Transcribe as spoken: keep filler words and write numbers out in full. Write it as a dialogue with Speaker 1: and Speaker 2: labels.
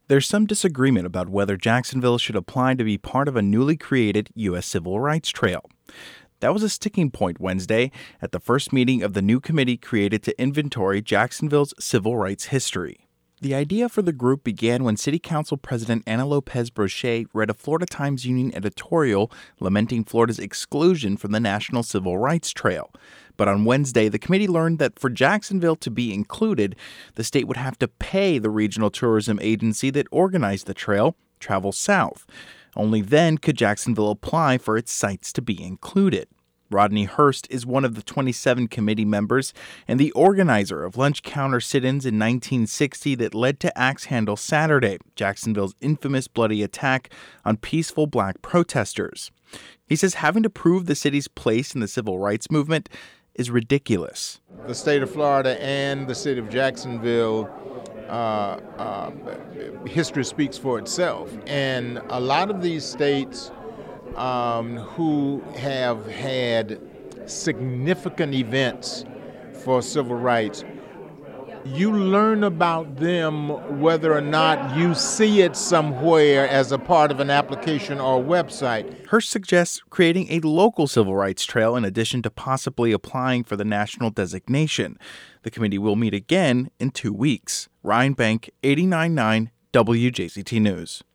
Speaker 1: There's some disagreement about whether Jacksonville should apply to be part of a newly created U S Civil Rights Trail. That was a sticking point Wednesday at the first meeting of the new committee created to inventory Jacksonville's civil rights history. The idea for the group began when City Council President Ana Lopez Brochet read a Florida Times Union editorial lamenting Florida's exclusion from the National Civil Rights Trail. But on Wednesday, the committee learned that for Jacksonville to be included, the state would have to pay the regional tourism agency that organized the trail, Travel South. Only then could Jacksonville apply for its sites to be included. Rodney Hurst is one of the twenty-seven committee members and the organizer of lunch counter sit-ins in nineteen sixty that led to Axe Handle Saturday, Jacksonville's infamous bloody attack on peaceful black protesters. He says having to prove the city's place in the civil rights movement is ridiculous.
Speaker 2: The state of Florida and the city of Jacksonville, uh, uh, history speaks for itself. And a lot of these states um, who have had significant events for civil rights, you learn about them whether or not you see it somewhere as a part of an application or website.
Speaker 1: Hurst suggests creating a local civil rights trail in addition to possibly applying for the national designation. The committee will meet again in two weeks. Ryan Bank, eighty-nine point nine W J C T News.